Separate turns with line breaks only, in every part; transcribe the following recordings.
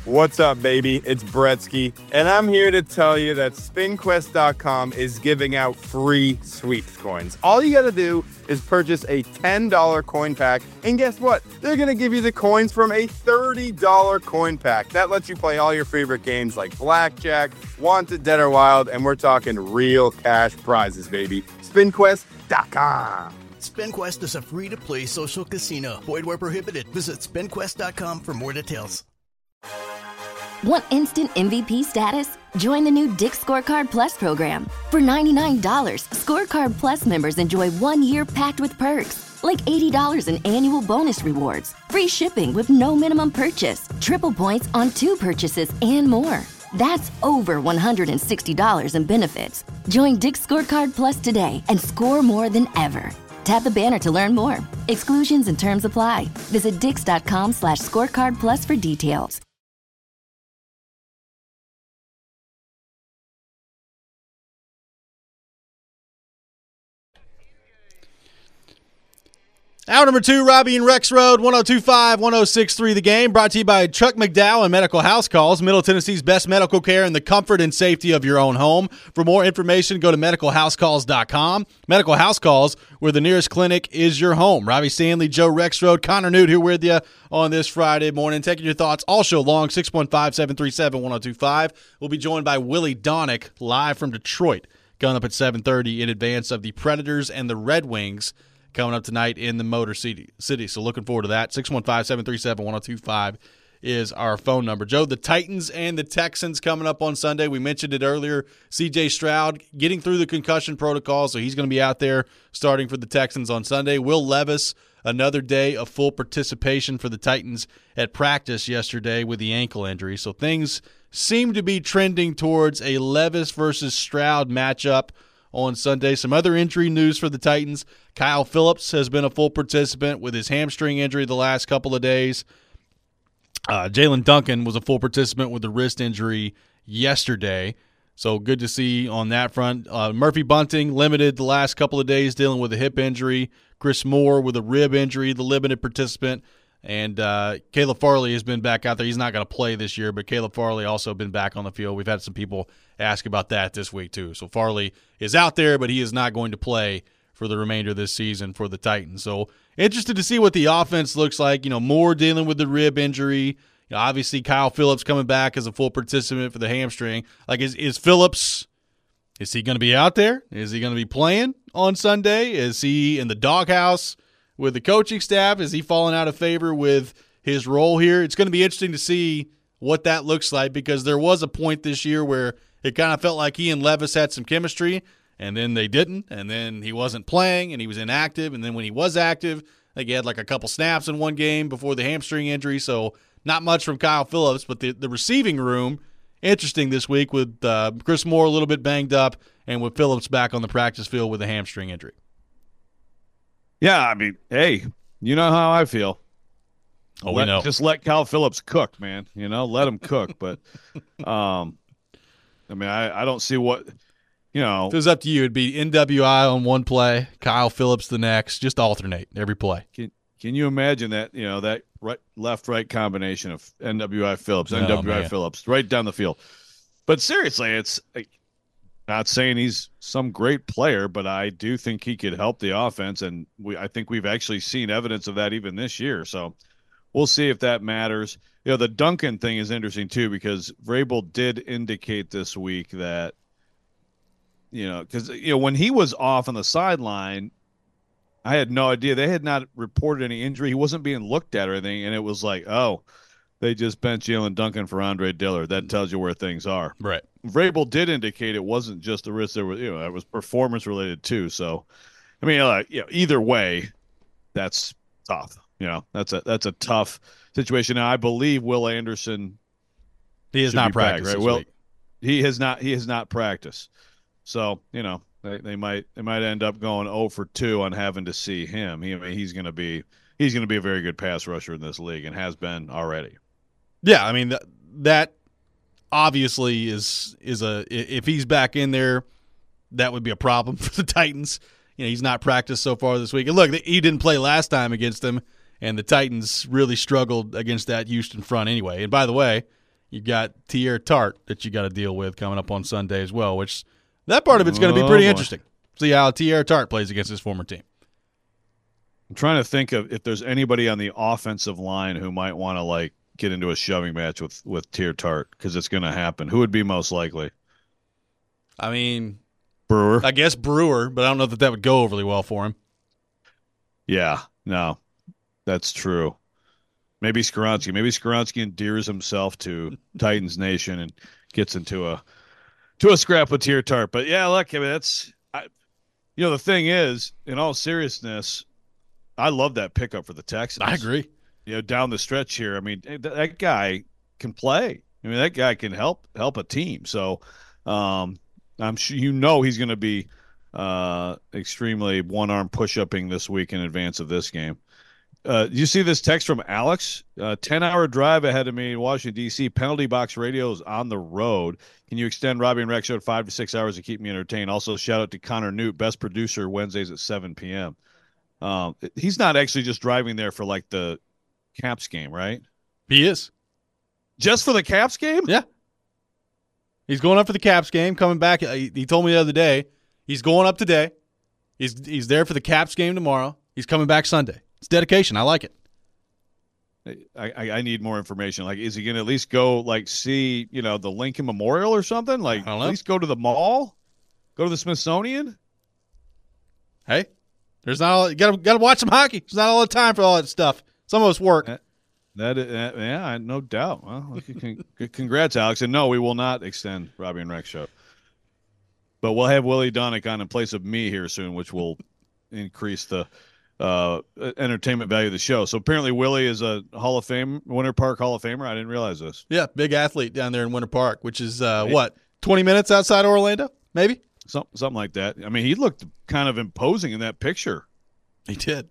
What's up, baby? It's Bretsky, and I'm here to tell you that SpinQuest.com is giving out free sweeps coins. All you gotta do is purchase a $10 coin pack, and guess what? They're gonna give you the coins from a $30 coin pack. That lets you play all your favorite games like Blackjack, Wanted, Dead or Wild, and we're talking real cash prizes, baby. SpinQuest.com.
SpinQuest is a free-to-play social casino. Void where prohibited. Visit SpinQuest.com for more details.
Want instant MVP status? Join the new Dick's Scorecard Plus program. For $99, Scorecard Plus members enjoy 1 year packed with perks, like $80 in annual bonus rewards, free shipping with no minimum purchase, triple points on 2 purchases, and more. That's over $160 in benefits. Join Dick's Scorecard Plus today and score more than ever. Tap the banner to learn more. Exclusions and terms apply. Visit dix.com/scorecard plus for details.
Hour number 2, Robbie and Rex Road, 102.5, 106.3 The Game, brought to you by Chuck McDowell and Medical House Calls, Middle Tennessee's best medical care in the comfort and safety of your own home. For more information, go to medicalhousecalls.com. Medical House Calls, where the nearest clinic is your home. Robbie Stanley, Joe Rex Road, Connor Newt here with you on this Friday morning. Taking your thoughts all show long, 615-737-1025. We'll be joined by Willie Donick, live from Detroit, coming up at 7:30 in advance of the Predators and the Red Wings coming up tonight in the Motor City. So looking forward to that. 615-737-1025 is our phone number. Joe, the Titans and the Texans coming up on Sunday. We mentioned it earlier. C.J. Stroud getting through the concussion protocol, so he's going to be out there starting for the Texans on Sunday. Will Levis, another day of full participation for the Titans at practice yesterday with the ankle injury. So things seem to be trending towards a Levis versus Stroud matchup on Sunday. Some other injury news for the Titans. Kyle Phillips has been a full participant with his hamstring injury the last couple of days. Jalen Duncan was a full participant with the wrist injury yesterday. So good to see on that front. Murphy Bunting limited the last couple of days dealing with a hip injury. Chris Moore with a rib injury, the limited participant. And Caleb Farley has been back out there. He's not going to play this year, but Caleb Farley also been back on the field. We've had some people ask about that this week too. So Farley is out there, but he is not going to play for the remainder of this season for the Titans. So interested to see what the offense looks like. You know, Moore dealing with the rib injury. You know, obviously Kyle Phillips coming back as a full participant for the hamstring. Like, is Phillips, is he going to be out there? Is he going to be playing on Sunday? Is he in the doghouse with the coaching staff? Is he falling out of favor with his role here? It's going to be interesting to see what that looks like, because there was a point this year where it kind of felt like he and Levis had some chemistry, and then they didn't, and then he wasn't playing, and he was inactive, and then when he was active, like he had like a couple snaps in one game before the hamstring injury, so not much from Kyle Phillips. But the receiving room, interesting this week with Chris Moore a little bit banged up, and with Phillips back on the practice field with a hamstring injury.
Yeah, I mean, hey, you know how I feel.
Oh, we know.
Just let Kyle Phillips cook, man. You know, let him cook. But, I mean, I don't see what, you know.
If it was up to you, it'd be NWI on one play, Kyle Phillips the next. Just alternate every play.
Can you imagine that, you know, that left-right combination of NWI Phillips, Phillips, right down the field. But seriously, it's not saying he's some great player, but I do think he could help the offense, and I think we've actually seen evidence of that even this year. So we'll see if that matters. You know, the Duncan thing is interesting too, because Vrabel did indicate this week that, you know, because, you know, when he was off on the sideline, I had no idea. They had not reported any injury. He wasn't being looked at or anything, and it was like, oh, they just benched Jalen Duncan for Andre Dillard. That tells you where things are.
Right.
Vrabel did indicate it wasn't just the risk. There was, you know, it was performance related too. So, I mean, you know, either way, that's tough. You know, that's a tough situation. Now, I believe Will Anderson.
He has not practiced.
Right? Well, he has not practiced. So, you know, they might end up going 0 for 2 on having to see him. He's going to be a very good pass rusher in this league, and has been already.
Yeah, I mean that obviously is if he's back in there, that would be a problem for the Titans. You know, he's not practiced so far this week. And look, he didn't play last time against them, and the Titans really struggled against that Houston front anyway. And by the way, You got Teair Tart that you got to deal with coming up on Sunday as well, which that part of it's going to be pretty interesting. See how Teair Tart plays against his former team.
I'm trying to think of if there's anybody on the offensive line who might want to get into a shoving match with Teair Tart, because it's going to happen. Who would be most likely?
I mean,
Brewer.
I guess Brewer, but I don't know that would go overly well for him.
Yeah, no, that's true. Maybe Skoronski. Maybe Skoronski endears himself to Titans Nation and gets into a scrap with Teair Tart. But yeah, look, I mean, the thing is, in all seriousness, I love that pickup for the Texans.
I agree.
Down the stretch here, I mean, that guy can play. I mean, that guy can help a team. So, I'm sure he's going to be extremely one-arm push-upping this week in advance of this game. You see this text from Alex? 10-hour drive ahead of me in Washington, D.C. Penalty Box Radio is on the road. Can you extend Robbie and Rex show 5 to 6 hours to keep me entertained? Also, shout out to Connor Newt, best producer, Wednesdays at 7 p.m. He's not actually just driving there for the Caps game, right?
He is.
Just for the Caps game?
Yeah. He's going up for the Caps game, coming back. He told me the other day he's going up today. He's there for the Caps game tomorrow. He's coming back Sunday. It's dedication. I like it.
I need more information. Is he going to at least go see, the Lincoln Memorial or something? At least go to the mall? Go to the Smithsonian?
Hey, there's not you gotta watch some hockey. There's not all the time for all that stuff. Some of us work.
Yeah, no doubt. Well, congrats, Alex. And no, we will not extend Robbie and Rex show. But we'll have Willie Donick on in place of me here soon, which will increase the entertainment value of the show. So apparently Willie is a Hall of Fame, Winter Park Hall of Famer. I didn't realize this.
Yeah, big athlete down there in Winter Park, which is 20 minutes outside Orlando, maybe?
Something like that. I mean, he looked kind of imposing in that picture.
He did.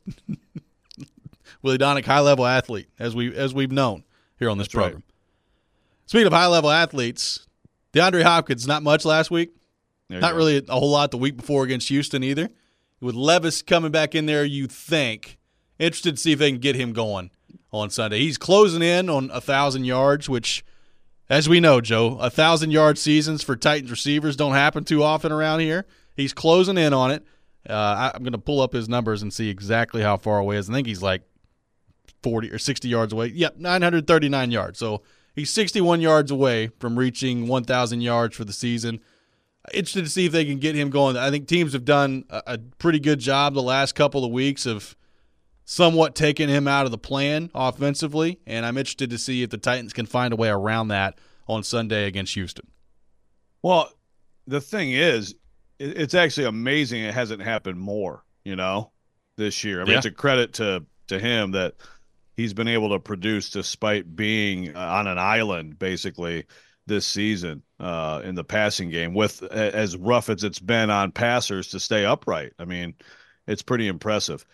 Willie Donick, high-level athlete, as we've known here on this program. Right. Speaking of high-level athletes, DeAndre Hopkins, not much last week. Not really a whole lot the week before against Houston either. With Levis coming back in there, you think. Interested to see if they can get him going on Sunday. He's closing in on 1,000 yards, which, as we know, Joe, 1,000-yard seasons for Titans receivers don't happen too often around here. He's closing in on it. I'm going to pull up his numbers and see exactly how far away he is. I think he's 40 or 60 yards away. Yep, 939 yards. So he's 61 yards away from reaching 1,000 yards for the season. Interested to see if they can get him going. I think teams have done a pretty good job the last couple of weeks of somewhat taking him out of the plan offensively, and I'm interested to see if the Titans can find a way around that on Sunday against Houston.
Well, the thing is, it's actually amazing it hasn't happened more, this year. I mean, It's a credit to him that he's been able to produce despite being on an island, basically, this season in the passing game, with as rough as it's been on passers to stay upright. I mean, it's pretty impressive.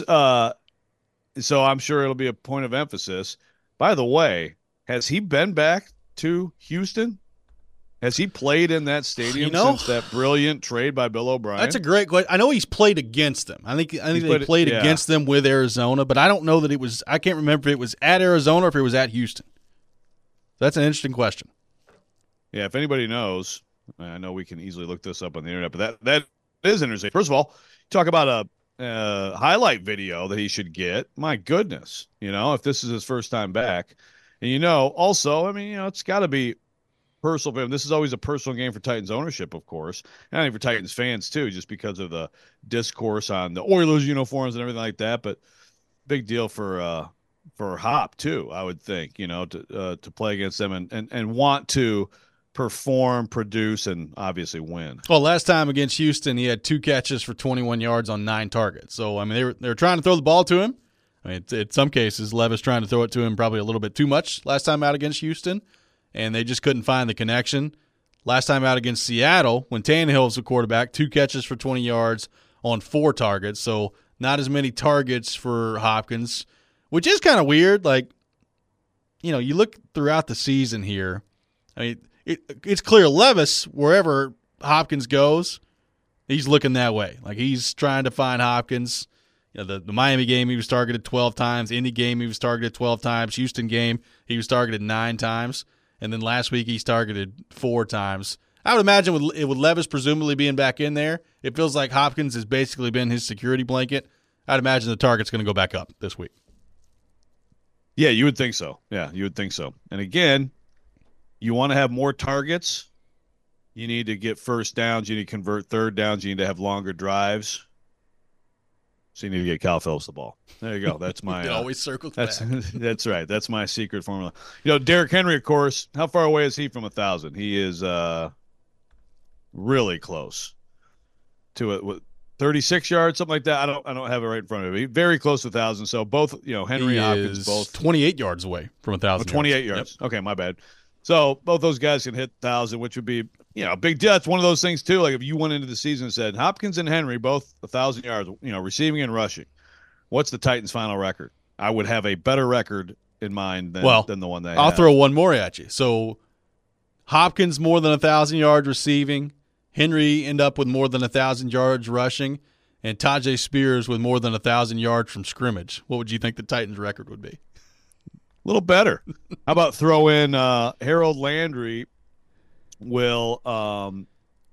So I'm sure it'll be a point of emphasis. By the way, has he been back to Houston? Has he played in that stadium since that brilliant trade by Bill O'Brien?
That's a great question. I know he's played against them. I think they played against them with Arizona, but I don't know that it was – I can't remember if it was at Arizona or if it was at Houston. That's an interesting question.
Yeah, if anybody knows, I know we can easily look this up on the internet, but that is interesting. First of all, talk about a highlight video that he should get. My goodness, if this is his first time back. And, also, I mean, it's got to be personal for him. This is always a personal game for Titans ownership, of course, and I think for Titans fans too, just because of the discourse on the Oilers uniforms and everything like that. But big deal for Hop too, I would think, to play against them and want to perform, produce, and obviously win.
Well, last time against Houston, he had 2 catches for 21 yards on 9 targets. So, I mean, they were trying to throw the ball to him. I mean, in some cases, Levis trying to throw it to him probably a little bit too much last time out against Houston, and they just couldn't find the connection. Last time out against Seattle, when Tannehill was the quarterback, 2 catches for 20 yards on 4 targets. So not as many targets for Hopkins, which is kind of weird. You look throughout the season here, I mean, it's clear Levis, wherever Hopkins goes, he's looking that way. He's trying to find Hopkins. The Miami game, he was targeted 12 times. Indy game, he was targeted 12 times. Houston game, he was targeted 9 times. and then last week he's targeted 4 times. I would imagine with Levis presumably being back in there, it feels like Hopkins has basically been his security blanket. I'd imagine the target's going to go back up this week.
Yeah, you would think so. Yeah, you would think so. And again, you want to have more targets. You need to get first downs. You need to convert third downs. You need to have longer drives. So you need to get Kyle Phillips the ball. There you go. That's my.
It always circles back.
That's right. That's my secret formula. Derrick Henry, of course. How far away is he from 1,000? He is really close to it. With 36 yards, something like that. I don't have it right in front of me. Very close to 1,000. So both, Henry and Hopkins both
28 yards away from 1,000.
28 yards. Yep. Okay, my bad. So both those guys can hit 1,000, which would be a big deal. It's one of those things too. Like if you went into the season and said Hopkins and Henry both 1,000 yards, receiving and rushing, what's the Titans' final record? I would have a better record in mind than the one they have.
I'll throw one more at you. So Hopkins more than 1,000 yards receiving. Henry end up with more than 1,000 yards rushing, and Tyjae Spears with more than 1,000 yards from scrimmage. What would you think the Titans' record would be?
A little better. How about throw in Harold Landry will have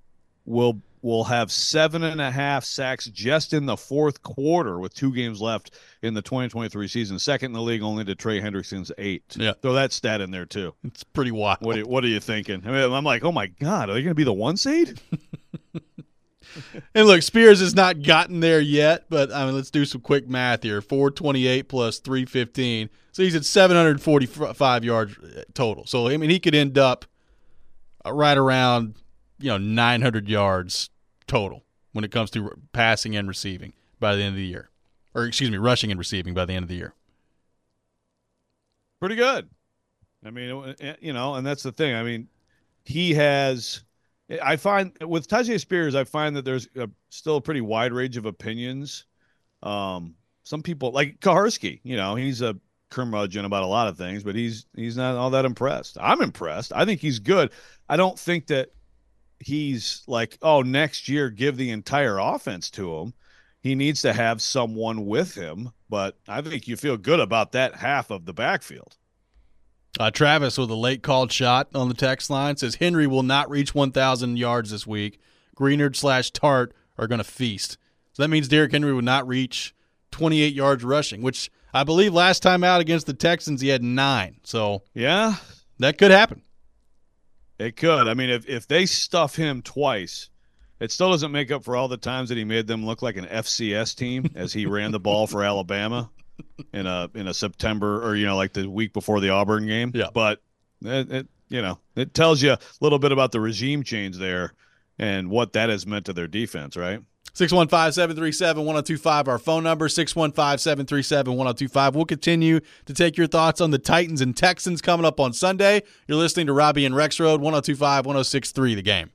7.5 sacks just in the fourth quarter with 2 games left in the 2023 season. Second in the league only to Trey Hendrickson's 8.
Yeah.
Throw that stat in there too.
It's pretty wild.
What are you thinking? I mean, I'm like, oh my God, are they going to be the 1 seed?
And look, Spears has not gotten there yet, but let's do some quick math here. 428 plus 315. So he's at 745 yards total. So, he could end up right around, 900 yards total when it comes to passing and receiving by the end of the year. Or, excuse me, rushing and receiving by the end of the year.
Pretty good. And that's the thing. He has – I find with Tyjae Spears, I find that there's still a pretty wide range of opinions. Some people like Kaharski, he's a curmudgeon about a lot of things, but he's not all that impressed. I'm impressed. I think he's good. I don't think that he's like, oh, next year give the entire offense to him. He needs to have someone with him, but I think you feel good about that half of the backfield.
Travis with a late called shot on the text line says Henry will not reach 1,000 yards this week. Greenard/Tart are going to feast. So that means Derrick Henry would not reach 28 yards rushing, which I believe last time out against the Texans he had 9. So
yeah,
that could happen.
It could. If they stuff him twice, it still doesn't make up for all the times that he made them look like an FCS team as he ran the ball for Alabama in a September or like the week before the Auburn game.
Yeah.
But it tells you a little bit about the regime change there and what that has meant to their defense, right?
615-737-1025, our phone number, 615-737-1025. We'll continue to take your thoughts on the Titans and Texans coming up on Sunday. You're listening to Robbie and Rex Road, 102.5, 106.3 The Game.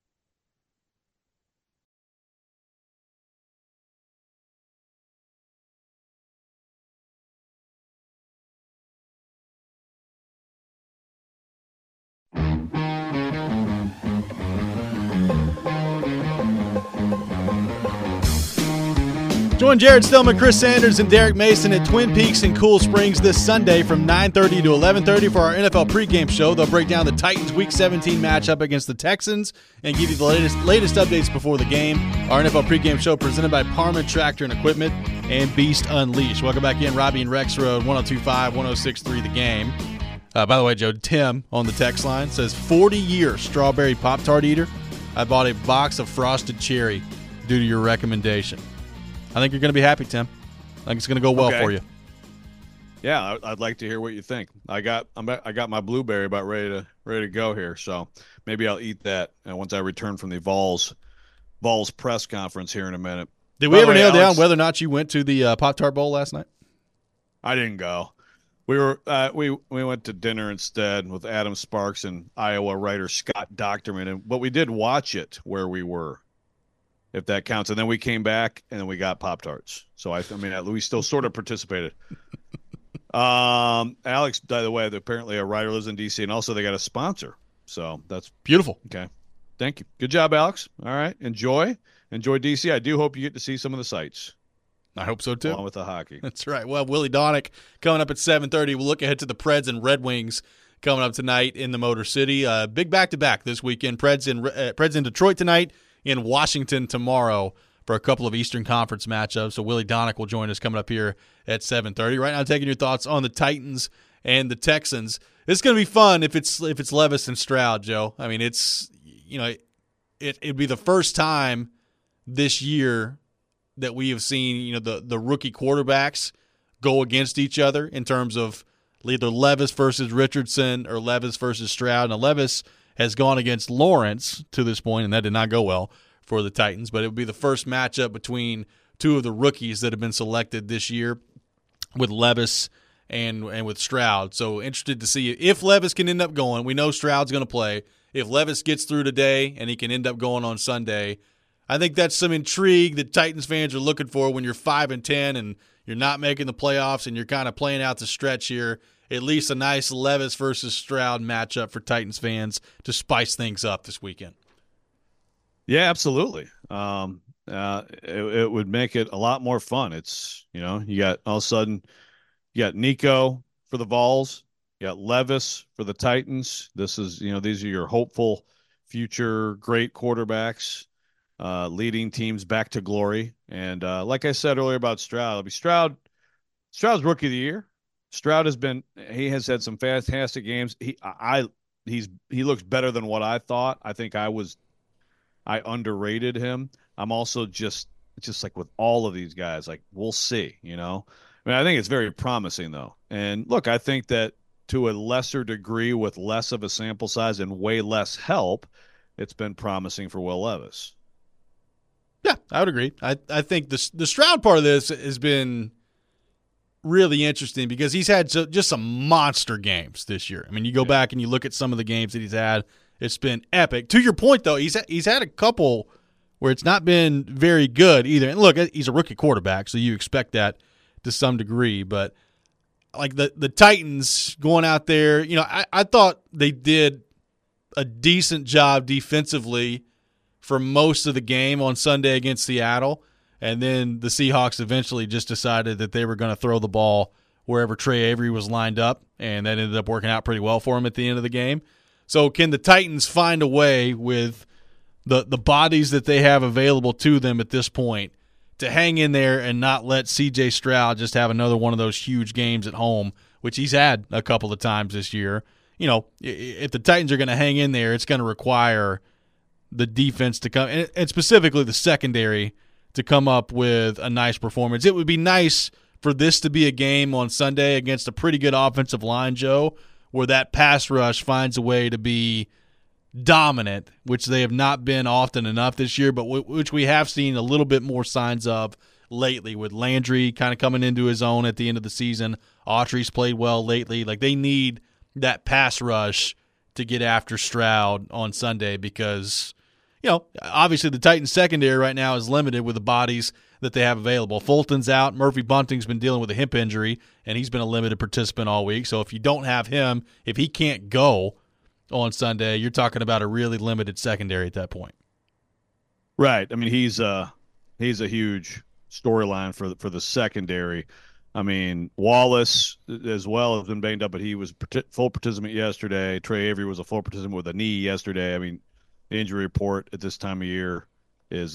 Join Jared Stillman, Chris Sanders, and Derek Mason at Twin Peaks in Cool Springs this Sunday from 9:30 to 11:30 for our NFL pregame show. They'll break down the Titans' Week 17 matchup against the Texans and give you the latest updates before the game. Our NFL pregame show presented by Parman Tractor and Equipment and Beast Unleashed. Welcome back in, Robbie and Rex Road, 102.5, 106.3 The Game. By the way, Joe, Tim on the text line says, 40-year strawberry Pop-Tart eater. I bought a box of Frosted Cherry due to your recommendation. I think you're going to be happy, Tim. I think it's going to go well for you.
Yeah, I'd like to hear what you think. I got my blueberry about ready to go here, so maybe I'll eat that once I return from the Vols press conference here in a minute.
Did we ever nail down whether or not you went to the Pop-Tart Bowl last night?
I didn't go. We were we went to dinner instead with Adam Sparks and Iowa writer Scott Docterman, but we did watch it where we were, if that counts. And then we came back and then we got Pop-Tarts. So we still sort of participated. Alex, by the way, apparently a writer lives in DC, and also they got a sponsor. So that's
beautiful.
Okay. Thank you. Good job, Alex. All right. Enjoy DC. I do hope you get to see some of the sights.
I hope so, too.
Along with the hockey.
That's right. Well, Willie Donick coming up at 7:30. We'll look ahead to the Preds and Red Wings coming up tonight in the Motor City. Big back-to-back this weekend. Preds in Detroit tonight, in Washington tomorrow for a couple of Eastern Conference matchups. So Willie Donick will join us coming up here at 7:30. Right now, taking your thoughts on the Titans and the Texans. It's going to be fun if it's Levis and Stroud, Joe. I mean, it'd be the first time this year that we have seen the rookie quarterbacks go against each other in terms of either Levis versus Richardson or Levis versus Stroud. Now, Levis has gone against Lawrence to this point, and that did not go well for the Titans, but it would be the first matchup between two of the rookies that have been selected this year with Levis and with Stroud. So interested to see if Levis can end up going. We know Stroud's going to play. If Levis gets through today and he can end up going on Sunday, I think that's some intrigue that Titans fans are looking for when you're 5-10 and you're not making the playoffs and you're kind of playing out the stretch here. At least a nice Levis versus Stroud matchup for Titans fans to spice things up this weekend.
Yeah, absolutely. It would make it a lot more fun. It's, you got all of a sudden, you got Nico for the Vols, you got Levis for the Titans. This is, these are your hopeful future great quarterbacks leading teams back to glory. And like I said earlier about Stroud, it'll be Stroud's rookie of the year. Stroud he has had some fantastic games. He looks better than what I thought. I think I underrated him. I'm also just like with all of these guys, like we'll see, I think it's very promising though. And look, I think that to a lesser degree with less of a sample size and way less help, it's been promising for Will Levis.
Yeah, I would agree. I think the Stroud part of this has been really interesting because he's had just some monster games this year. I mean, you go back and you look at some of the games that he's had, it's been epic. To your point, though, he's had a couple where it's not been very good either. And look, he's a rookie quarterback, so you expect that to some degree. But like the Titans going out there, I thought they did a decent job defensively for most of the game on Sunday against Seattle. And then the Seahawks eventually just decided that they were going to throw the ball wherever Trey Avery was lined up, and that ended up working out pretty well for him at the end of the game. So can the Titans find a way with the bodies that they have available to them at this point to hang in there and not let C.J. Stroud just have another one of those huge games at home, which he's had a couple of times this year? If the Titans are going to hang in there, it's going to require the defense to come, and specifically the secondary, to come up with a nice performance. It would be nice for this to be a game on Sunday against a pretty good offensive line, Joe, where that pass rush finds a way to be dominant, which they have not been often enough this year, but which we have seen a little bit more signs of lately with Landry kind of coming into his own at the end of the season. Autry's played well lately. Like, they need that pass rush to get after Stroud on Sunday because obviously the Titans secondary right now is limited with the bodies that they have available. Fulton's out. Murphy Bunting's been dealing with a hip injury, and he's been a limited participant all week. So if you don't have him, if he can't go on Sunday, you're talking about a really limited secondary at that point.
Right. I mean, he's a huge storyline for the secondary. I mean, Wallace as well has been banged up, but he was full participant yesterday. Trey Avery was a full participant with a knee yesterday. I mean, the injury report at this time of year is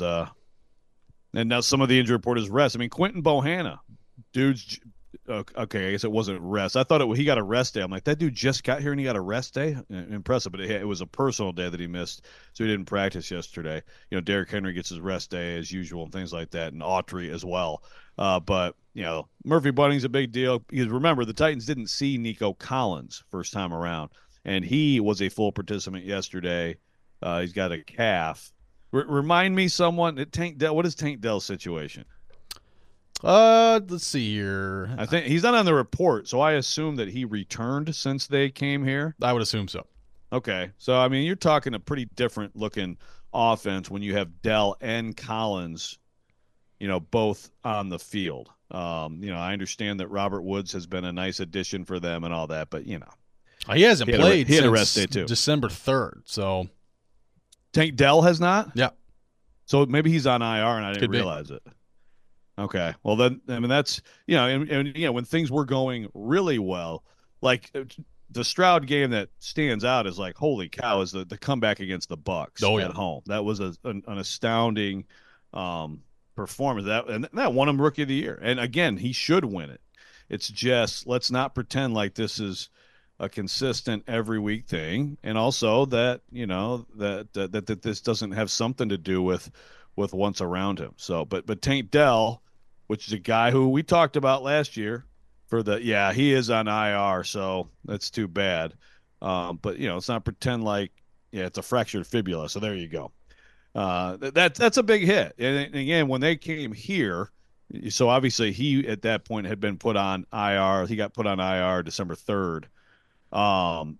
and now some of the injury report is rest. I mean, Quentin Bohanna, dude's okay. I guess it wasn't rest. I thought he got a rest day. I'm like, that dude just got here and he got a rest day. Impressive, but it was a personal day that he missed, so he didn't practice yesterday. Derrick Henry gets his rest day as usual and things like that, and Autry as well. But Murphy Bunting's a big deal because remember the Titans didn't see Nico Collins first time around, and he was a full participant yesterday. He's got a calf. Remind me, someone, Tank Dell. What is Tank Dell's situation?
Let's see here.
I think he's not on the report, so I assume that he returned since they came here.
I would assume so.
Okay, so I mean, you're talking a pretty different looking offense when you have Dell and Collins, both on the field. I understand that Robert Woods has been a nice addition for them and all that, but
he hasn't played
he had a
since
rest day too.
December 3rd. So
Tank Dell has not?
Yeah.
So maybe he's on IR and I didn't realize it. Okay. Well, then, I mean, that's, and when things were going really well, like the Stroud game that stands out is like, holy cow, is the comeback against the Bucks at home. That was an astounding performance. That won him Rookie of the Year. And again, he should win it. It's just, let's not pretend like this is a consistent every week thing, and also that that this doesn't have something to do with what's around him. So, but Tank Dell, which is a guy who we talked about last year, he is on IR, so that's too bad. But let's not pretend like it's a fractured fibula. So there you go. That's a big hit. And again, when they came here, so obviously he at that point had been put on IR. He got put on IR December 3rd. And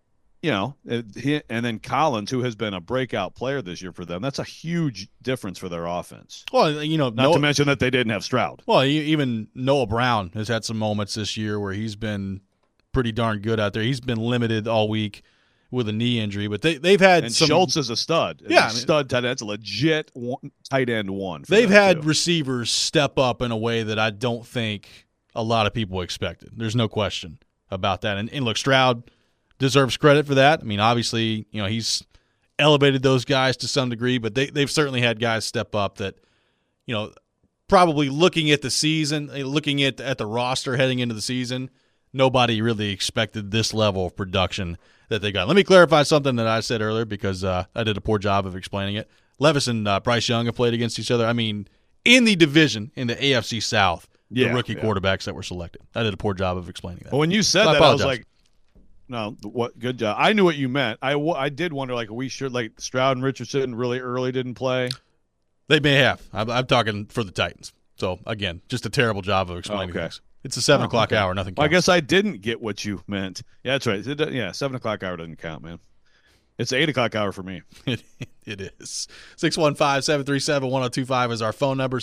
then Collins, who has been a breakout player this year for them, that's a huge difference for their offense.
Well,
not to mention that they didn't have Stroud.
Well, even Noah Brown has had some moments this year where he's been pretty darn good out there. He's been limited all week with a knee injury, but they've had
and
some.
Schultz is a stud.
Yeah,
stud tight end. That's a legit tight end one.
They've had receivers step up in a way that I don't think a lot of people expected. There's no question about that. And look, Stroud deserves credit for that. I mean, obviously, he's elevated those guys to some degree, but they've certainly had guys step up that, probably looking at the season, looking at the roster heading into the season, nobody really expected this level of production that they got. Let me clarify something that I said earlier because I did a poor job of explaining it. Levis and Bryce Young have played against each other. I mean, in the division, in the AFC South, the rookie quarterbacks that were selected. I did a poor job of explaining that.
Well, when you said that, I was like, no, what? Good job. I knew what you meant. I did wonder, like, are we sure, like, Stroud and Richardson really early didn't play?
They may have. I'm talking for the Titans. So, again, just a terrible job of explaining things. It's a 7 o'clock hour. Nothing counts.
Well, I guess I didn't get what you meant. Yeah, that's right. 7 o'clock hour doesn't count, man. It's 8 o'clock hour for me.
It is. 615-737-1025 is our phone number,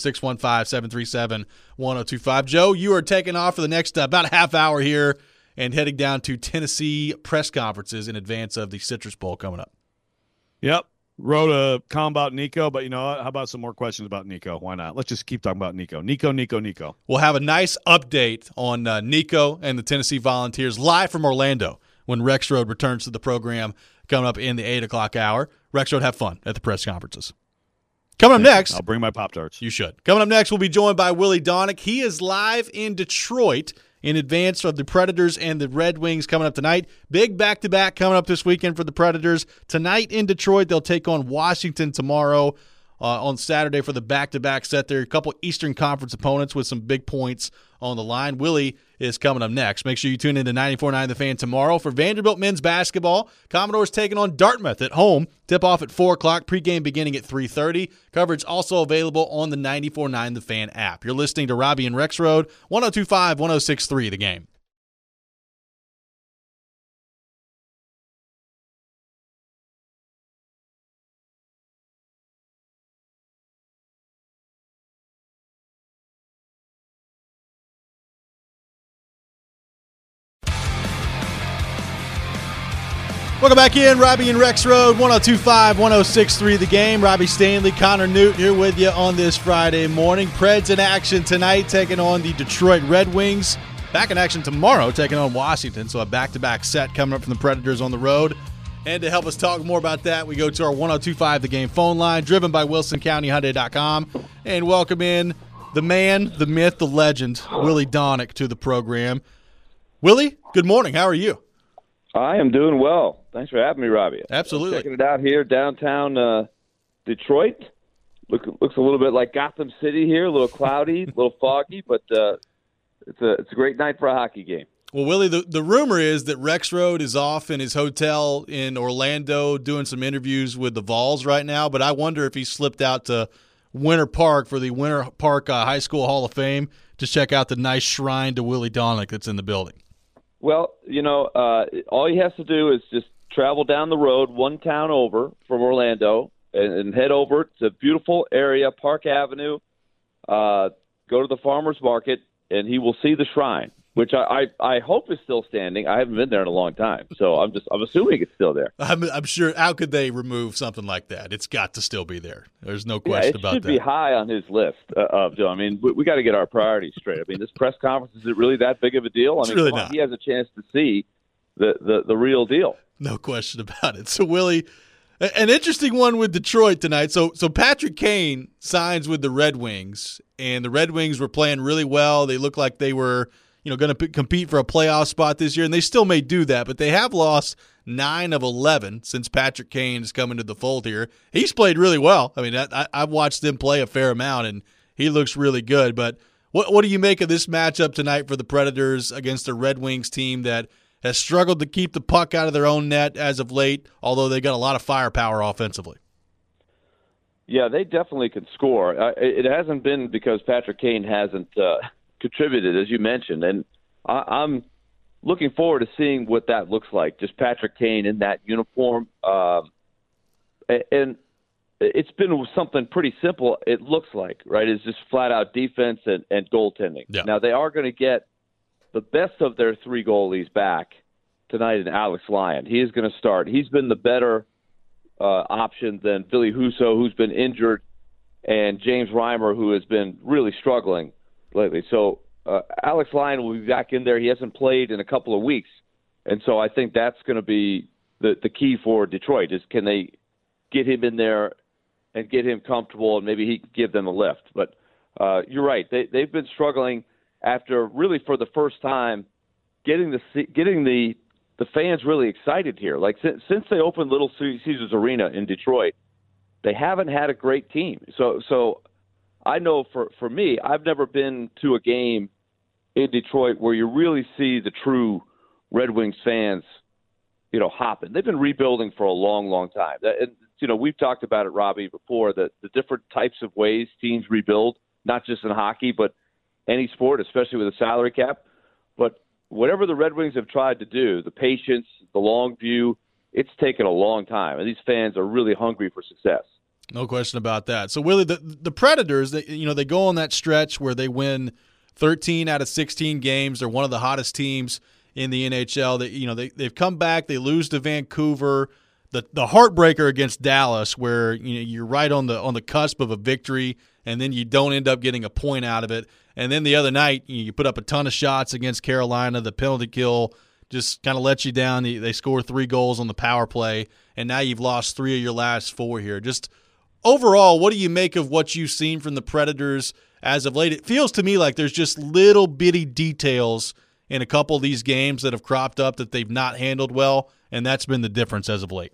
615-737-1025. Joe, you are taking off for the next about a half hour here and heading down to Tennessee press conferences in advance of the Citrus Bowl coming up.
Yep. Wrote a column about Nico, but how about some more questions about Nico? Why not? Let's just keep talking about Nico. Nico. We'll
have a nice update on Nico and the Tennessee Volunteers live from Orlando when Rexroad returns to the program coming up in the 8 o'clock hour. Rexroad, have fun at the press conferences. Coming up next.
I'll bring my Pop-Tarts.
You should. Coming up next, we'll be joined by Willie Donick. He is live in Detroit in advance of the Predators and the Red Wings coming up tonight. Big back-to-back coming up this weekend for the Predators. Tonight in Detroit, they'll take on Washington tomorrow. On Saturday for the back-to-back set there. A couple Eastern Conference opponents with some big points on the line. Willie is coming up next. Make sure you tune in to 94.9 The Fan tomorrow for Vanderbilt men's basketball. Commodores taking on Dartmouth at home. Tip-off at 4 o'clock. Pregame beginning at 3:30. Coverage also available on the 94.9 The Fan app. You're listening to Robbie and Rexroad, 102.5, 106.3 The Game. Welcome back in, Robbie and Rexroad, 102.5, 106.3 The Game. Robbie Stanley, Connor Newton here with you on this Friday morning. Preds in action tonight, taking on the Detroit Red Wings. Back in action tomorrow, taking on Washington. So a back-to-back set coming up from the Predators on the road. And to help us talk more about that, we go to our 102.5 The Game phone line, driven by WilsonCountyHyundai.com. And welcome in the man, the myth, the legend, Willie Donick to the program. Willie, good morning. How are you?
I am doing well. Thanks for having me, Robbie.
Absolutely.
Checking it out here downtown Detroit. Looks a little bit like Gotham City here, a little cloudy, a little foggy, but it's a great night for a hockey game.
Well, Willie, the rumor is that Rexroad is off in his hotel in Orlando doing some interviews with the Vols right now, but I wonder if he slipped out to Winter Park for the Winter Park High School Hall of Fame to check out the nice shrine to Willie Donick that's in the building.
Well, all he has to do is just travel down the road one town over from Orlando and head over. It's a beautiful area, Park Avenue. Go to the farmer's market, and he will see the shrine, which I hope is still standing. I haven't been there in a long time, so I'm assuming it's still there.
I'm sure. How could they remove something like that? It's got to still be there. There's no question about that.
It should be high on his list of Joe. I mean, we got to get our priorities straight. I mean, this press conference, is it really that big of a deal?
It's really not.
He has a chance to see the real deal.
No question about it. So, Willie, an interesting one with Detroit tonight. So Patrick Kane signs with the Red Wings, and the Red Wings were playing really well. They looked like they were, going to compete for a playoff spot this year, and they still may do that, but they have lost 9 of 11 since Patrick Kane has come into the fold here. He's played really well. I mean, I've watched them play a fair amount, and he looks really good. But what do you make of this matchup tonight for the Predators against the Red Wings team that has struggled to keep the puck out of their own net as of late, although they got a lot of firepower offensively?
Yeah, they definitely can score. It hasn't been because Patrick Kane hasn't contributed, as you mentioned, and I'm looking forward to seeing what that looks like, just Patrick Kane in that uniform. And it's been something pretty simple, it looks like, right? It's just flat-out defense and goaltending.
Yeah.
Now, they are going to get the best of their 3 goalies back tonight in Alex Lyon. He is going to start. He's been the better option than Ville Husso, who's been injured, and James Reimer, who has been really struggling lately. So Alex Lyon will be back in there. He hasn't played in a couple of weeks, and so I think that's going to be the key for Detroit is can they get him in there and get him comfortable, and maybe he can give them a lift. But you're right. They've been struggling after really for the first time getting the fans really excited here. Like since they opened Little Caesars Arena in Detroit, they haven't had a great team. So I know for me, I've never been to a game in Detroit where you really see the true Red Wings fans, hopping. They've been rebuilding for a long, long time. And, we've talked about it, Robbie, before, the different types of ways teams rebuild, not just in hockey, but any sport, especially with a salary cap. But whatever the Red Wings have tried to do, the patience, the long view, it's taken a long time. And these fans are really hungry for success.
No question about that. So, Willie, the Predators, they go on that stretch where they win 13 out of 16 games. They're one of the hottest teams in the NHL. They've come back. They lose to Vancouver. The heartbreaker against Dallas, where you're right on the cusp of a victory, and then you don't end up getting a point out of it. And then the other night, you put up a ton of shots against Carolina. The penalty kill just kind of lets you down. They score 3 goals on the power play, and now you've lost 3 of your last 4 here. Just overall, what do you make of what you've seen from the Predators as of late? It feels to me like there's just little bitty details in a couple of these games that have cropped up that they've not handled well, and that's been the difference as of late.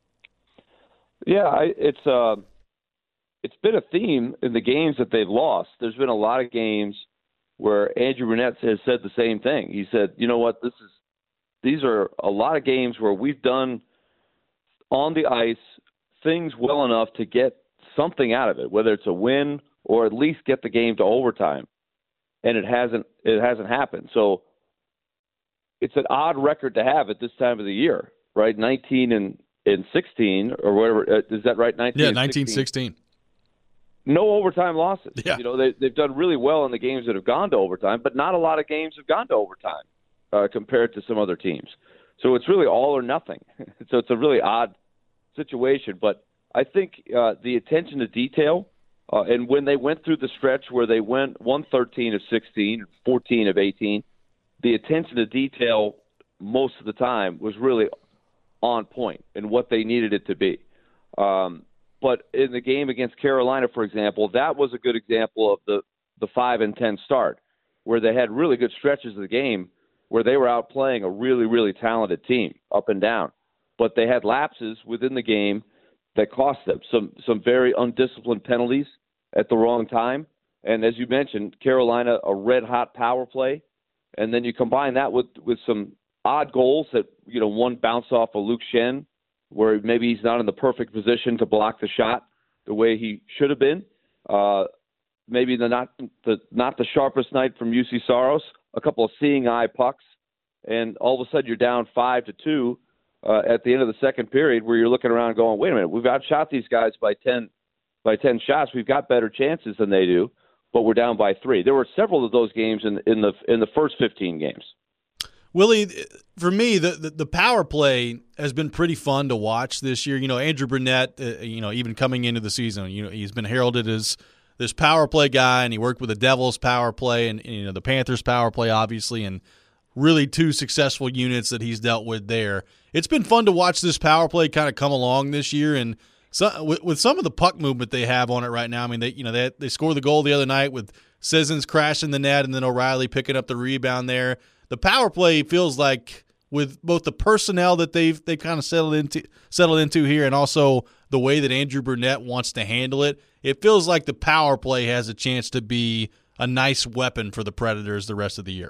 Yeah, it's been a theme in the games that they've lost. There's been a lot of games where Andrew Brunette has said the same thing. He said, you know what, these are a lot of games where we've done on the ice things well enough to get something out of it, whether it's a win or at least get the game to overtime. And it hasn't happened. So it's an odd record to have at this time of the year, right? 19 and 16 or whatever. Is that right? 19
yeah, 19-16.
No overtime losses.
Yeah.
They've done really well in the games that have gone to overtime, but not a lot of games have gone to overtime compared to some other teams. So it's really all or nothing. So it's a really odd situation. But I think the attention to detail, and when they went through the stretch where they won 13 of 16, 14 of 18, the attention to detail most of the time was really on point and what they needed it to be. But in the game against Carolina, for example, that was a good example of the 5-10 start, where they had really good stretches of the game where they were outplaying a really, really talented team up and down. But they had lapses within the game that cost them some very undisciplined penalties at the wrong time. And as you mentioned, Carolina, a red-hot power play. And then you combine that with some odd goals that, one bounce off of Luke Shen, where maybe he's not in the perfect position to block the shot the way he should have been. Maybe not the sharpest night from UC Saros, a couple of seeing eye pucks, and all of a sudden you're down 5-2 at the end of the second period, where you're looking around going, wait a minute, we've outshot these guys by 10 shots. We've got better chances than they do, but we're down by 3. There were several of those games in the first 15 games.
Willie, for me, the power play has been pretty fun to watch this year. Andrew Brunette, even coming into the season, he's been heralded as this power play guy, and he worked with the Devils power play and the Panthers power play, obviously, and really two successful units that he's dealt with there. It's been fun to watch this power play kind of come along this year, and with some of the puck movement they have on it right now. I mean, they scored the goal the other night with Sissons crashing the net and then O'Reilly picking up the rebound there. The power play feels like, with both the personnel that they've kind of settled into here, and also the way that Andrew Brunette wants to handle it, it feels like the power play has a chance to be a nice weapon for the Predators the rest of the year.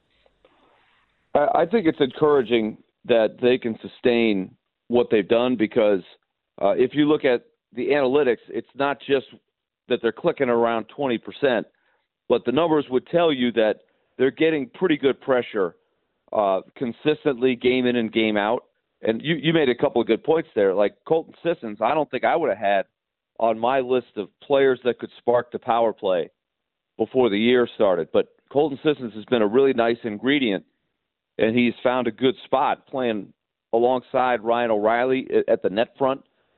I think it's encouraging that they can sustain what they've done, because if you look at the analytics, it's not just that they're clicking around 20%, but the numbers would tell you that they're getting pretty good pressure consistently, game in and game out. And you made a couple of good points there. Like Colton Sissons, I don't think I would have had on my list of players that could spark the power play before the year started. But Colton Sissons has been a really nice ingredient, and he's found a good spot playing alongside Ryan O'Reilly at the net front.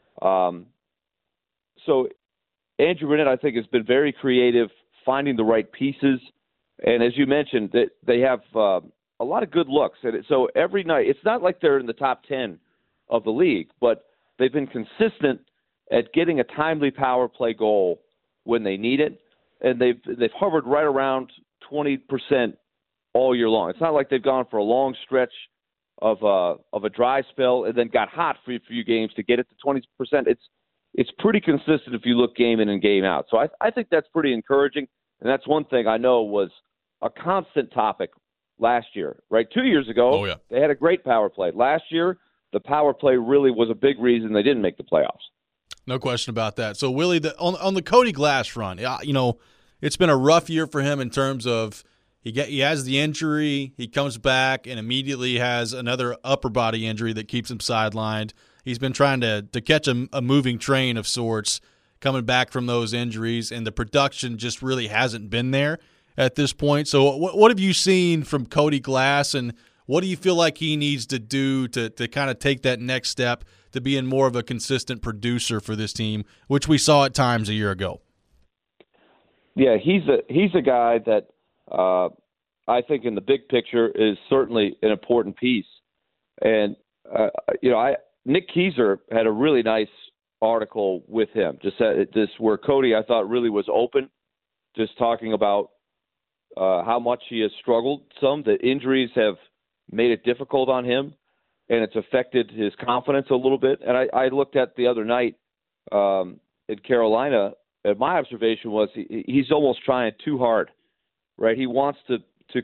So Andrew Brunette, I think, has been very creative, finding the right pieces. And as you mentioned, they have a lot of good looks. And so every night, it's not like they're in the top 10 of the league, but they've been consistent at getting a timely power play goal when they need it. And they've hovered right around 20% all year long. It's not like they've gone for a long stretch of a dry spell and then got hot for a few games to get it to 20%. It's pretty consistent if you look game in and game out. So I think that's pretty encouraging. And that's one thing I know was a constant topic last year, right? 2 years ago, They had a great power play. Last year, the power play really was a big reason they didn't make the playoffs.
No question about that. So, Willie, on the Cody Glass front, it's been a rough year for him in terms of he has the injury, he comes back, and immediately has another upper body injury that keeps him sidelined. He's been trying to catch a moving train of sorts coming back from those injuries, and the production just really hasn't been there at this point. So what have you seen from Cody Glass, and what do you feel like he needs to do to kind of take that next step to being more of a consistent producer for this team, which we saw at times a year ago?
Yeah, he's a guy that I think in the big picture is certainly an important piece. And, Nick Keyser had a really nice article with him, just where Cody, I thought, really was open, just talking about how much he has struggled. The injuries have made it difficult on him, and it's affected his confidence a little bit. And I looked at the other night in Carolina, and my observation was he's almost trying too hard, right? He wants to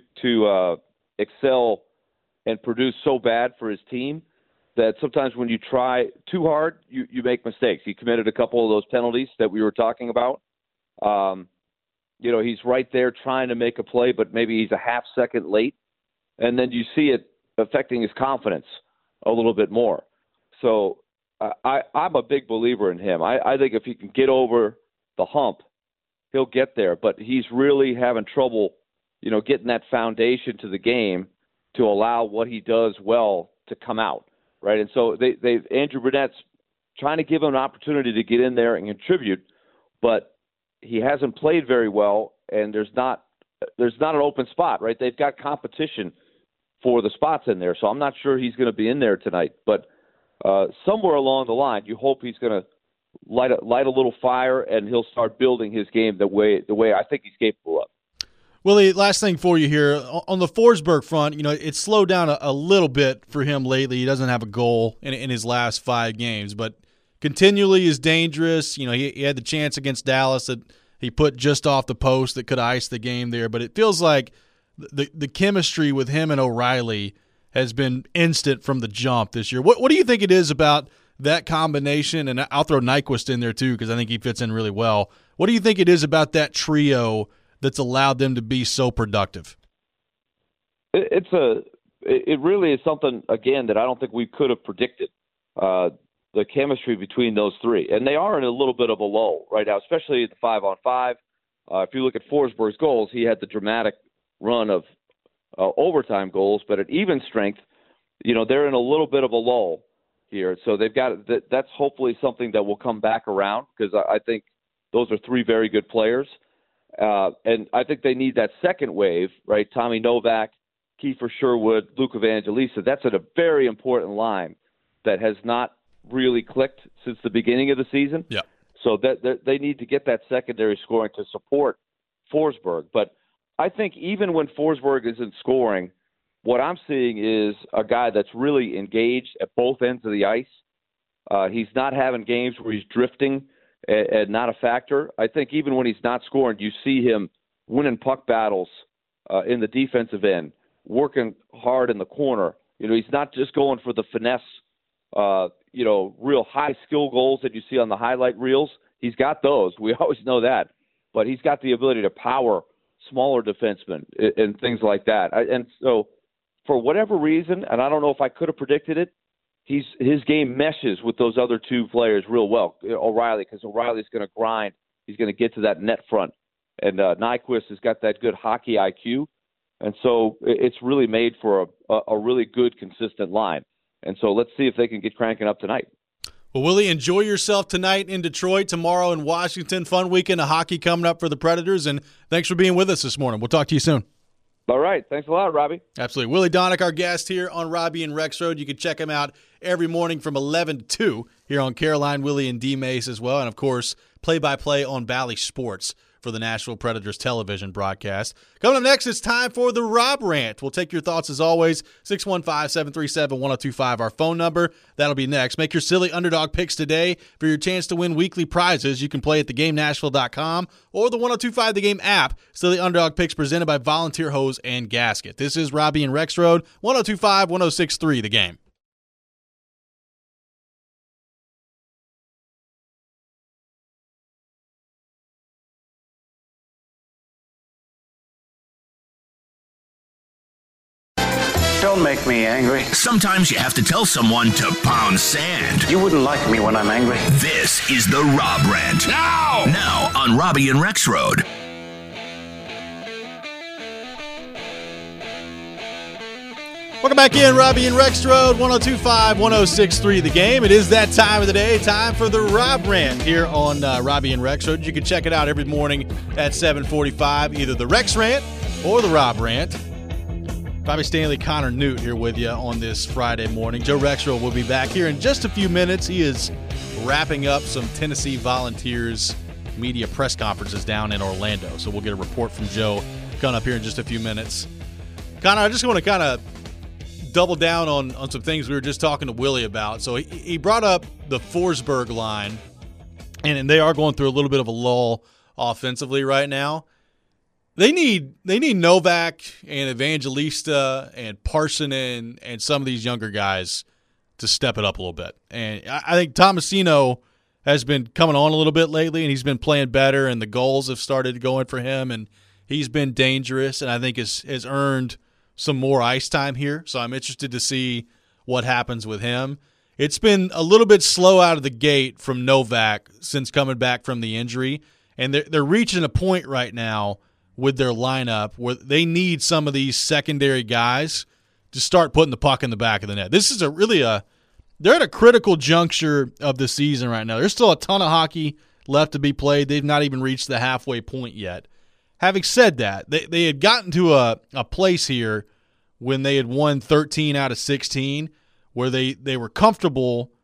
excel and produce so bad for his team that sometimes when you try too hard, you make mistakes. He committed a couple of those penalties that we were talking about. He's right there trying to make a play, but maybe he's a half second late. And then you see it affecting his confidence a little bit more. So I'm a big believer in him. I think if he can get over the hump, he'll get there. But he's really having trouble, getting that foundation to the game to allow what he does well to come out, right? And so Andrew Brunette's trying to give him an opportunity to get in there and contribute, but he hasn't played very well, and there's not an open spot, right? They've got competition for the spots in there, so I'm not sure he's going to be in there tonight. But somewhere along the line, you hope he's going to light a little fire, and he'll start building his game the way I think he's capable of.
Willie, last thing for you here. On the Forsberg front, it's slowed down a little bit for him lately. He doesn't have a goal in his last 5 games, but continually is dangerous. He had the chance against Dallas that he put just off the post that could have iced the game there, but it feels like the chemistry with him and O'Reilly has been instant from the jump this year. What do you think it is about that combination? And I'll throw Nyquist in there too because I think he fits in really well. What do you think it is about that trio that's allowed them to be so productive?
It really is something, again, that I don't think we could have predicted, the chemistry between those three. And they are in a little bit of a lull right now, especially at the 5-on-5. If you look at Forsberg's goals, he had the dramatic run of overtime goals, but at even strength, they're in a little bit of a lull here. So they've got that's hopefully something that will come back around, because I think those are 3 very good players. And I think they need that second wave, right? Tommy Novak, Kiefer Sherwood, Luke Evangelista. That's a very important line that has not really clicked since the beginning of the season.
Yeah.
So that they need to get that secondary scoring to support Forsberg. But I think even when Forsberg isn't scoring, what I'm seeing is a guy that's really engaged at both ends of the ice. He's not having games where he's drifting and not a factor. I think even when he's not scoring, you see him winning puck battles in the defensive end, working hard in the corner. He's not just going for the finesse, real high skill goals that you see on the highlight reels. He's got those. We always know that. But he's got the ability to power smaller defensemen and things like that. And so for whatever reason, and I don't know if I could have predicted it, his game meshes with those other two players real well, O'Reilly, because O'Reilly's going to grind. He's going to get to that net front. And Nyquist has got that good hockey IQ. And so it's really made for a really good, consistent line. And so let's see if they can get cranking up tonight.
Well, Willie, enjoy yourself tonight in Detroit, tomorrow in Washington. Fun weekend of hockey coming up for the Predators. And thanks for being with us this morning. We'll talk to you soon.
All right. Thanks a lot, Robbie.
Absolutely. Willie Donick, our guest here on Robbie and Rexroad. You can check him out every morning from 11 to 2 here on Caroline, Willie, and D-Mace as well. And, of course, play-by-play on Bally Sports for the Nashville Predators television broadcast. Coming up next, it's time for the Rob Rant. We'll take your thoughts as always. 615-737-1025, our phone number. That'll be next. Make your silly underdog picks today for your chance to win weekly prizes. You can play at theGameNashville.com or the 1025 The Game app. Silly underdog picks presented by Volunteer Hose and Gasket. This is Robbie and Rexroad, 1025, 1063 The Game.
Don't make me angry.
Sometimes you have to tell someone to pound sand.
You wouldn't like me when I'm angry.
This is the Rob Rant. Now on Robbie and Rexroad.
Welcome back in, Robbie and Rexroad, 1025, 1063 The Game. It is that time of the day, time for the Rob Rant here on Robbie and Rexroad. You can check it out every morning at 7:45, either the Rex Rant or the Rob Rant. Bobby Stanley, Connor Newt here with you on this Friday morning. Joe Rexroad will be back here in just a few minutes. He is wrapping up some Tennessee Volunteers media press conferences down in Orlando. So we'll get a report from Joe coming up here in just a few minutes. Connor, I just want to kind of double down on some things we were just talking to Willie about. So he brought up the Forsberg line, and they are going through a little bit of a lull offensively right now. They need Novak and Evangelista and Parsonen and some of these younger guys to step it up a little bit. And I think Tomasino has been coming on a little bit lately, and he's been playing better, and the goals have started going for him, and he's been dangerous, and I think has earned some more ice time here. So I'm interested to see what happens with him. It's been a little bit slow out of the gate from Novak since coming back from the injury, and they're reaching a point right now with their lineup where they need some of these secondary guys to start putting the puck in the back of the net. This is they're at a critical juncture of the season right now. There's still a ton of hockey left to be played. They've not even reached the halfway point yet. Having said that, they had gotten to a place here when they had won 13 out of 16 where they were comfortable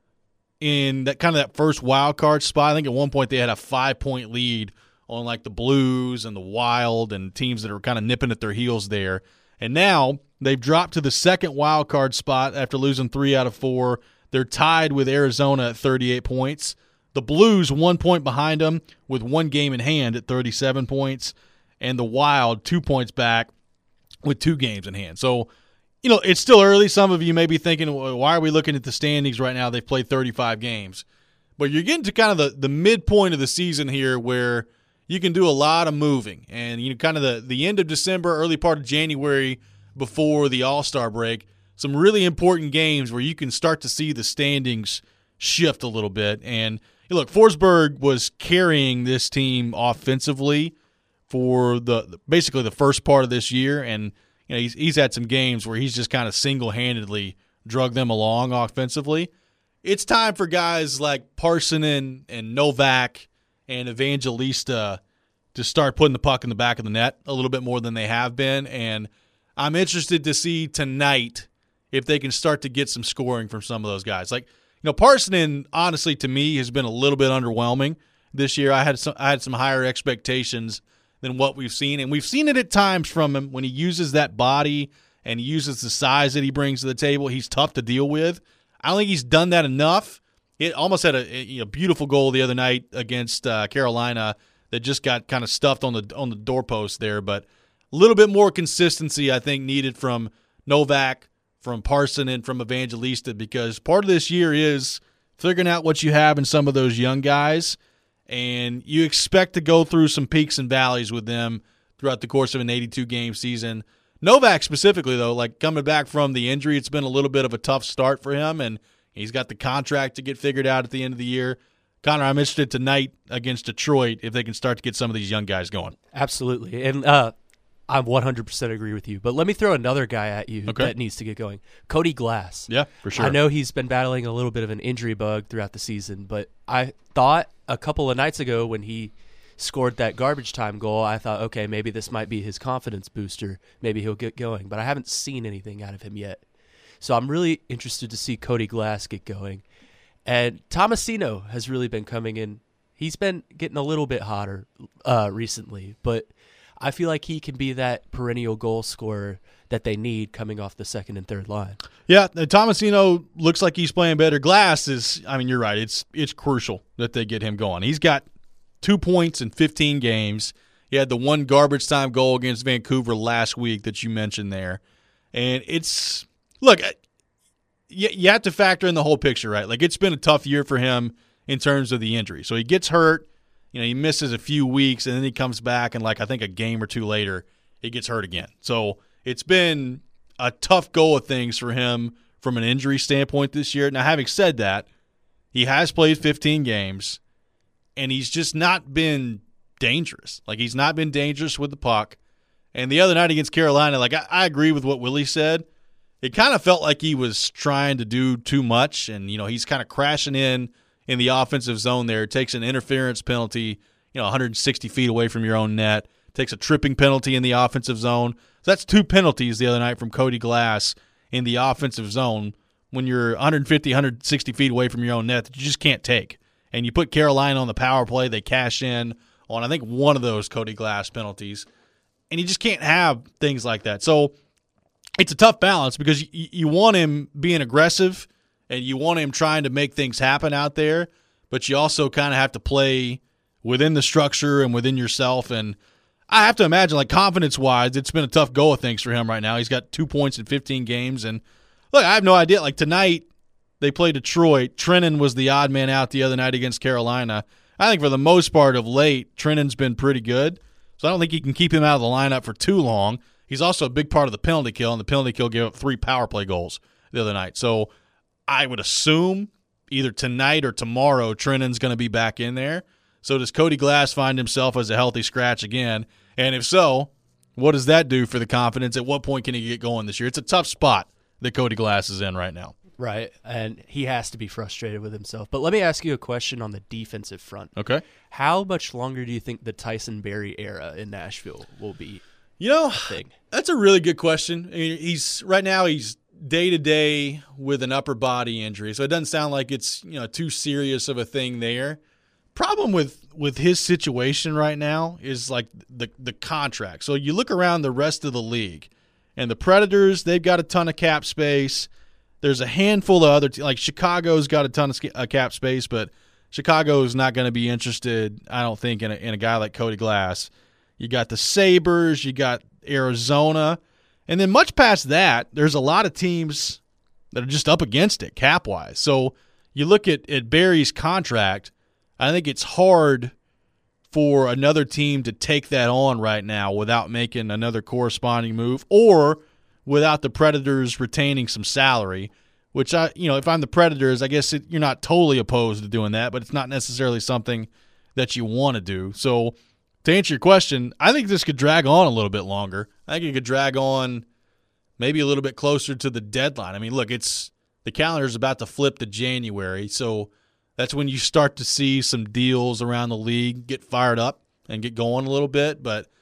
in that kind of that first wild card spot. I think at one point they had a 5-point lead on like the Blues and the Wild and teams that are kind of nipping at their heels there. And now they've dropped to the second wild card spot after losing 3 out of 4. They're tied with Arizona at 38 points. The Blues 1 point behind them with 1 game in hand at 37 points. And the Wild 2 points back with 2 games in hand. So, it's still early. Some of you may be thinking, well, why are we looking at the standings right now? They've played 35 games. But you're getting to kind of the midpoint of the season here where you can do a lot of moving. And kind of the end of December, early part of January before the All-Star break, some really important games where you can start to see the standings shift a little bit. And look, Forsberg was carrying this team offensively for basically the first part of this year, and he's had some games where he's just kind of single-handedly drug them along offensively. It's time for guys like Parsonen and Novak and Evangelista to start putting the puck in the back of the net a little bit more than they have been. And I'm interested to see tonight if they can start to get some scoring from some of those guys. Like, Parsonen, honestly, to me, has been a little bit underwhelming this year. I had some higher expectations than what we've seen, and we've seen it at times from him when he uses that body and he uses the size that he brings to the table. He's tough to deal with. I don't think he's done that enough. It almost had a beautiful goal the other night against Carolina that just got kind of stuffed on the doorpost there, but a little bit more consistency, I think, needed from Novak, from Parsonen, from Evangelista, because part of this year is figuring out what you have in some of those young guys, and you expect to go through some peaks and valleys with them throughout the course of an 82-game season. Novak specifically, though, like coming back from the injury, it's been a little bit of a tough start for him, and he's got the contract to get figured out at the end of the year. Connor, I'm interested tonight against Detroit if they can start to get some of these young guys going.
Absolutely, and I 100% agree with you. But let me throw another guy at you that needs to get going. Cody Glass.
Yeah, for sure.
I know he's been battling a little bit of an injury bug throughout the season, but I thought a couple of nights ago when he scored that garbage time goal, I thought, okay, maybe this might be his confidence booster. Maybe he'll get going. But I haven't seen anything out of him yet. So I'm really interested to see Cody Glass get going. And Tomasino has really been coming in. He's been getting a little bit hotter recently, but I feel like he can be that perennial goal scorer that they need coming off the second and third line.
Yeah, Tomasino looks like he's playing better. Glass is, you're right. It's crucial that they get him going. He's got 2 points in 15 games. He had the one garbage time goal against Vancouver last week that you mentioned there. And you have to factor in the whole picture, right? Like, it's been a tough year for him in terms of the injury. So he gets hurt. He misses a few weeks, and then he comes back, and I think a game or two later, he gets hurt again. So it's been a tough go of things for him from an injury standpoint this year. Now, having said that, he has played 15 games, and he's just not been dangerous. Like, he's not been dangerous with the puck. And the other night against Carolina, I agree with what Willie said. It kind of felt like he was trying to do too much, and, he's kind of crashing in the offensive zone there. Takes an interference penalty, 160 feet away from your own net. Takes a tripping penalty in the offensive zone. So that's 2 penalties the other night from Cody Glass in the offensive zone when you're 150, 160 feet away from your own net that you just can't take. And you put Carolina on the power play. They cash in on, I think, one of those Cody Glass penalties. And you just can't have things like that. So it's a tough balance because you want him being aggressive and you want him trying to make things happen out there, but you also kind of have to play within the structure and within yourself. And I have to imagine, confidence-wise, it's been a tough go of things for him right now. He's got 2 points in 15 games. And, look, I have no idea. Tonight, they played Detroit. Trennan was the odd man out the other night against Carolina. I think for the most part of late, Trennan's been pretty good. So I don't think you can keep him out of the lineup for too long. He's also a big part of the penalty kill, and the penalty kill gave up 3 power play goals the other night. So I would assume either tonight or tomorrow Trennan's going to be back in there. So does Cody Glass find himself as a healthy scratch again? And if so, what does that do for the confidence? At what point can he get going this year? It's a tough spot that Cody Glass is in right now.
Right, and he has to be frustrated with himself. But let me ask you a question on the defensive front.
Okay.
How much longer do you think the Tyson Barrie era in Nashville will be?
That's a really good question. He's day-to-day with an upper body injury, so it doesn't sound like it's too serious of a thing there. Problem with his situation right now is the contract. So you look around the rest of the league, and the Predators, they've got a ton of cap space. There's a handful of other teams, Chicago's got a ton of cap space, but Chicago's not going to be interested, I don't think, in a guy like Cody Glass. You got the Sabres, you got Arizona, and then much past that, there's a lot of teams that are just up against it cap-wise. So you look at Barry's contract, I think it's hard for another team to take that on right now without making another corresponding move or without the Predators retaining some salary, which, if I'm the Predators, I guess you're not totally opposed to doing that, but it's not necessarily something that you want to do. So to answer your question, I think this could drag on a little bit longer. I think it could drag on maybe a little bit closer to the deadline. Look, the calendar's about to flip to January, so that's when you start to see some deals around the league get fired up and get going a little bit. But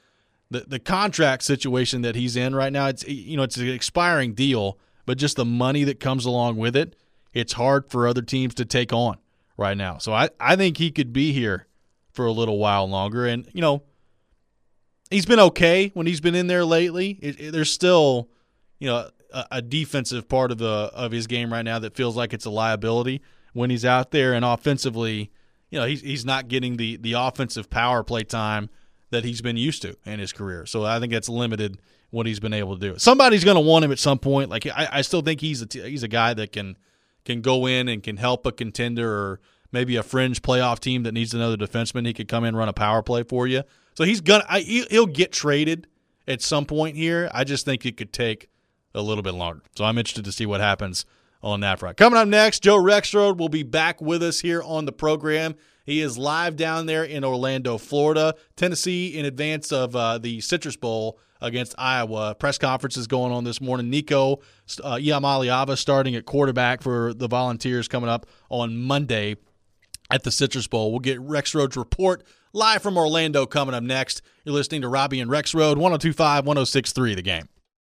the contract situation that he's in right now, it's an expiring deal, but just the money that comes along with it, it's hard for other teams to take on right now. So I think he could be here for a little while longer. And, he's been okay when he's been in there lately. There's still, a defensive part of his game right now that feels like it's a liability when he's out there. And offensively, he's not getting the offensive power play time that he's been used to in his career. So I think that's limited what he's been able to do. Somebody's going to want him at some point. Like I still think he's a guy that can go in and can help a contender or maybe a fringe playoff team that needs another defenseman. He could come in and run a power play for you. So he'll get traded at some point here. I just think it could take a little bit longer. So I'm interested to see what happens on that front. Coming up next, Joe Rexrode will be back with us here on the program. He is live down there in Orlando, Florida. Tennessee in advance of the Citrus Bowl against Iowa. Press conference is going on this morning. Nico Iamaleava starting at quarterback for the Volunteers coming up on Monday at the Citrus Bowl. We'll get Rexrode's report live from Orlando coming up next. You're listening to Robbie and Rexrode, 102.5, 106.3 The Game.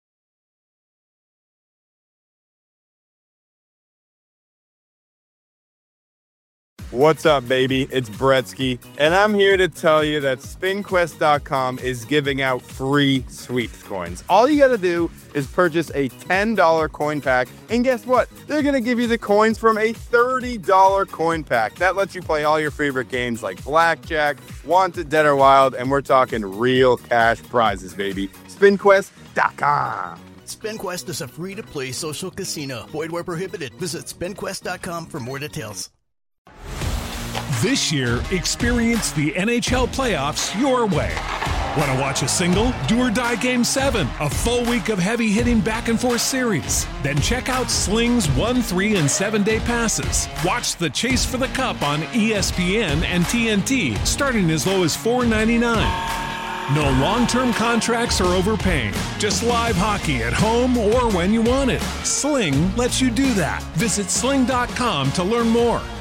What's up, baby? It's Bretsky, and I'm here to tell you that SpinQuest.com is giving out free sweeps coins. All you gotta do is purchase a $10 coin pack, and guess what? They're gonna give you the coins from a $30 coin pack. That lets you play all your favorite games like Blackjack, Wanted, Dead or Wild, and we're talking real cash prizes, baby. SpinQuest.com.
SpinQuest is a free-to-play social casino. Void where prohibited. Visit SpinQuest.com for more details.
This year, experience the NHL playoffs your way. Want to watch a single? Do or die Game 7, a full week of heavy-hitting back-and-forth series. Then check out Sling's 1, 3, and 7-day passes. Watch the Chase for the Cup on ESPN and TNT, starting as low as $4.99. No long-term contracts or overpaying. Just live hockey at home or when you want it. Sling lets you do that. Visit sling.com to learn more.